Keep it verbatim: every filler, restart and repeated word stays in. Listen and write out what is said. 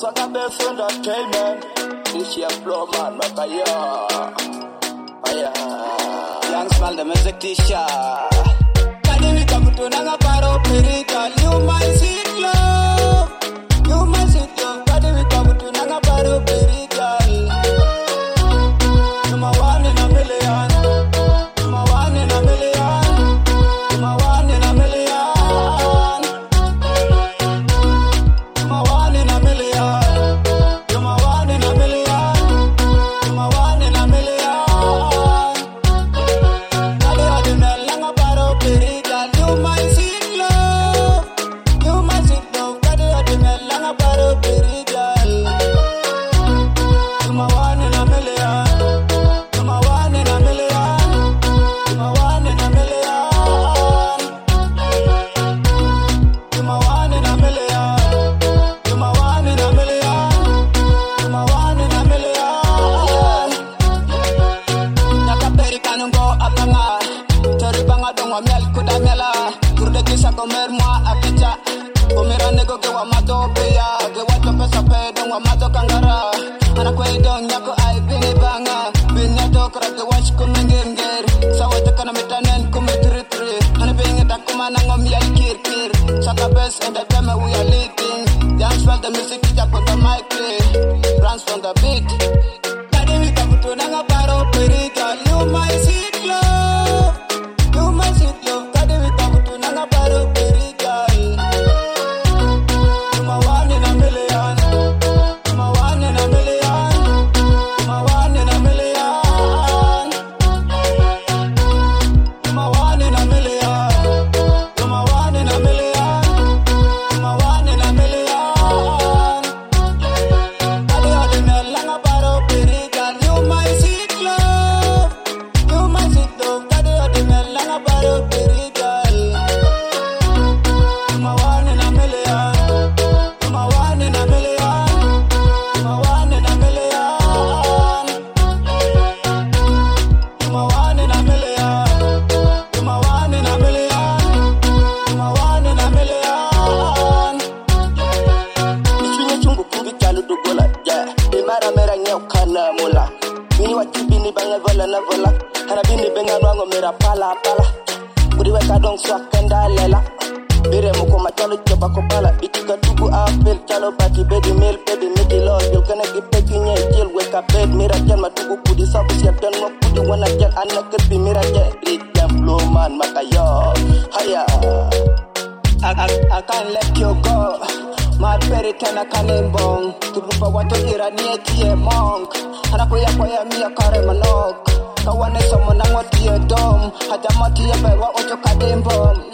Swagger Best Entertainment. This year flow man, Makaya. Aya. Young small the music teacher. Kadi we come to nanga paro perita. You my sweet love. You my sweet love. Kadi we come to nanga paro perita. You my one in a million. You my one in a million. You my one in a million. You my one in a million. You my one in a million. You my one in a million. Kadi adi melanga paro perita. You my sweet love. You my sweet love. Kadi adi melanga paro perita. You my one in a million. You my one in a million. You my one in a million. You my one in a million. You my one in a million. You my one in a million. Nakaperi kanungo apanga. Tori banga dongwa miel kuda miela. Kurde kisa komer mwa akecha. Komera nego gewa mato peya. Gewa tope sape dongwa mato kangara. Anakwe dong nyako ai bini banga. Binya tokra gewa shiko mengengeri. Sawa tekana mitanen kumitritri. Hane bingi takuma nango miel kir kir. Swagger Best Entertainment we are leading. Young spell the music teacher put the mic play. Runs from the beat. Kadi we come to nanga paro perita. You my sweet love. You my sweet love. Kadi we come to nanga paro perita. You my one in a million. You my one in a million. You my one in a million. You my one in a million. You my one in a million. You my one in a million. Kadi adi melanga paro perita. You my sweet love. You my sweet love. Kadi adi melanga paro perita. You my one in a million. You my one in a million. You my one in a million. You my one in a million. You my one in a million. You my one in a million. Isunya chungu kubi chalu dugola, yeah. Bimara mera nyau kana mula. Bini wati bini banga vola na vola. Hana bini benga nwango mera pala pala. Kuri weka dong swakenda lela. Bire muko matalo chopa kopala. Itika tuku apel chalo bati bedi mil bedi midi lo. Yul kena ki peki nye jil weka bed. Mira jan matuku kudi sabu siap dan mo kudi wana jan anak kerpi mira jan. Rita flow man Makaya. Haya. I, I, I can't let you go. My berry tena kanimbong. Turupa watu iranie tie monk. Anakuya kwaya miya kare manok. Kawane somo nangwa tie dom. Hajama tie bewa ocho kadimbong.